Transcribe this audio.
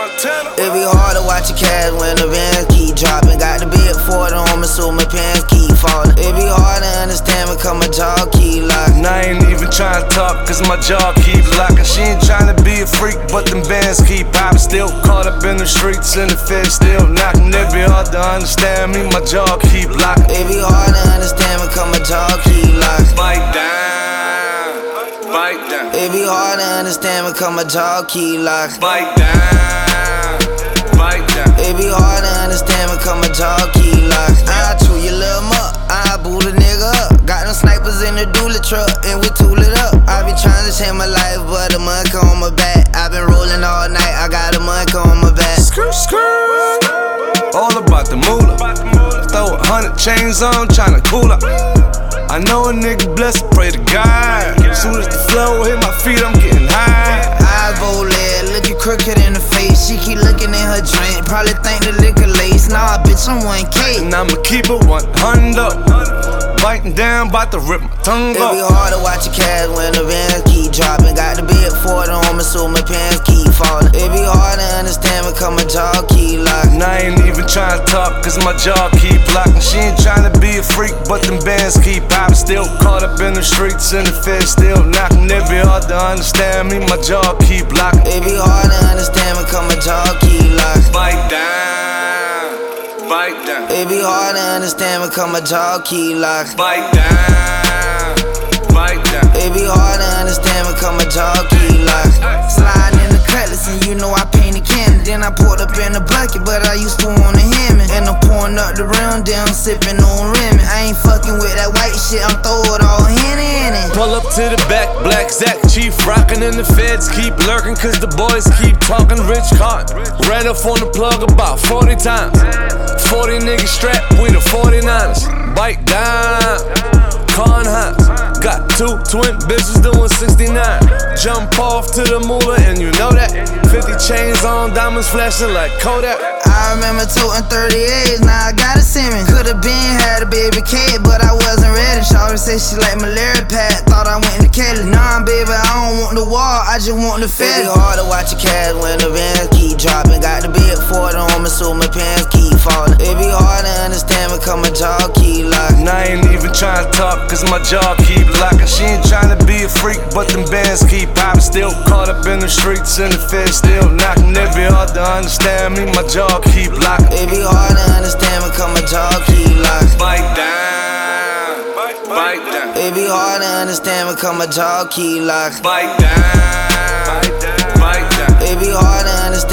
It be hard to watch your cash when the bands keep dropping. Got the big 40 on me, so my pants keep falling. It be hard to understand because my jaw keep locking. And I ain't even trying to talk cause my jaw keep locking. She ain't trying to be a freak, but them bands keep popping. Still caught up in the streets and the feds still knocking. It be hard to understand me, my jaw keep locking. It be hard to understand because my jaw keep locking. Bite down, bite down. It be hard to understand because my jaw keep locking. Bite down, bite down. It be hard to understand because my jaw keep locking. I chew your little muck, I boot a nigga up. Got them snipers in the dually truck and we tool it up. I be trying to change my life, but the monk on my back. I been rolling all night, I got a monk on my back. Skirt, skirt. All about the moolah. Throw 100 chains on, tryna cool up. I know a nigga blessed, pray to God. Soon as the flow hit my feet, I'm getting high. Eyes rollin', looking crooked in the face. She keep looking in her drink, probably think the liquor lace. Nah, bitch, I'm 1K. And I'ma keep it 100 up. Biting down, bout to rip my tongue It be up. hard to watch your cash when the bands keep dropping. Got the big 40 on me, so my pants keep falling. It be hard to understand because my jaw keep locking. And I ain't even trying to talk cause my jaw keep locking. She ain't trying to be a freak, but them bands keep popping. Still caught up in the streets and the feds still knocking. It be hard to understand me, my jaw keep locking. It be hard to understand because my jaw keep locking. Bite down, bite down. It be hard to understand because my jaw keep locking. Bite down, bite down. It be hard to understand because my jaw keep locking. Sliding in the cutlass and you know I painted candy. Then I poured up in the bucket, but I used to wanna hem it. And I'm pouring up the rim, then I'm sipping on Remy. I ain't fucking with that white shit, I'm throwing all in it. Pull up to the back, Black Zack, Chief rockin' and the feds keep lurking cause the boys keep talking Rich Cotton. Ran up on the plug about 40 times. 40 niggas strapped with the 49ers. Bite down, con house. Got 2 twin bitches doing 69. Jump off to the moolah and you know that. 50 chains on, diamonds flashing like Kodak. I remember toting 38s, now I got a Simmons. Could've been had a baby kid, but I wasn't ready. Shawty said she like malaria pad, thought I went to Kelly. Nah, baby, I don't want the wall, I just want the fed. It be hard to watch your cash when the bands keep dropping. Got the big 40 on me, so my pants keep falling. It be hard to understand because my jaw keep locking. And I ain't even trying to talk cause my jaw keep locking. She ain't trying to be a freak, but them bands keep popping. Still caught up in the streets and the feds still knocking. It be hard to understand me, my jaw keep locking. It be hard to understand because my jaw keep locking. Bite down, bite down. It be hard to understand because my jaw keep locking. Bite down, bite down. It be hard to understand.